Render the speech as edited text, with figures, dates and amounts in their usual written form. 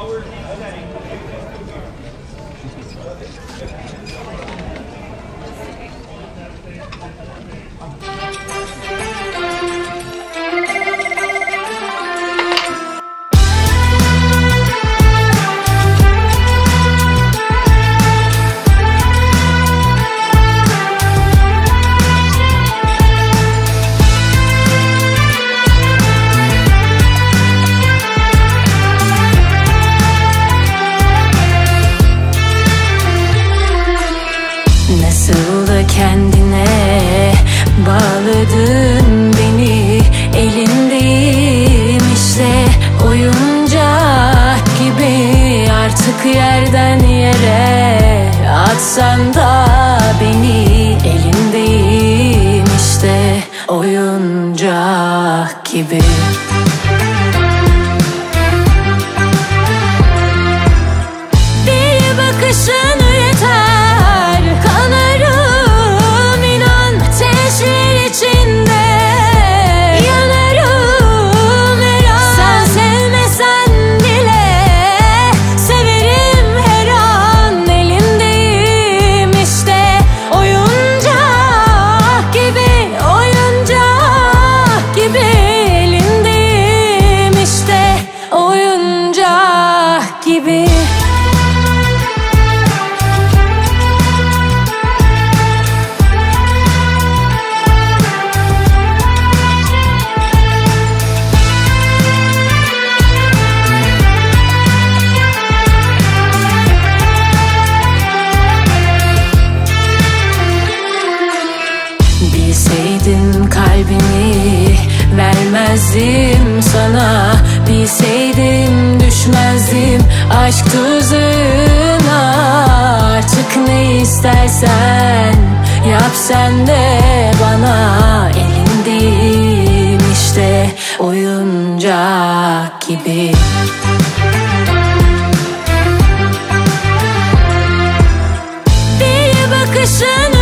Nasıl da kendine bağladın beni, elindeyim işte oyuncak gibi. Artık yerden yere atsan da beni, elindeyim işte oyuncak gibi. Bir bakışın yeter, kanarım inan ateşler içinde, yanarım her an. Sen sevmesen bile severim her an, elindeyim işte oyuncak gibi, oyuncak gibi, elindeyim işte oyuncak gibi. Bilseydim kalbimi vermezdim sana, bilseydim düşmezdim aşk tuzağına. Artık ne istersen yap sen de bana, elindeyim işte oyuncak gibi. Bir bakışın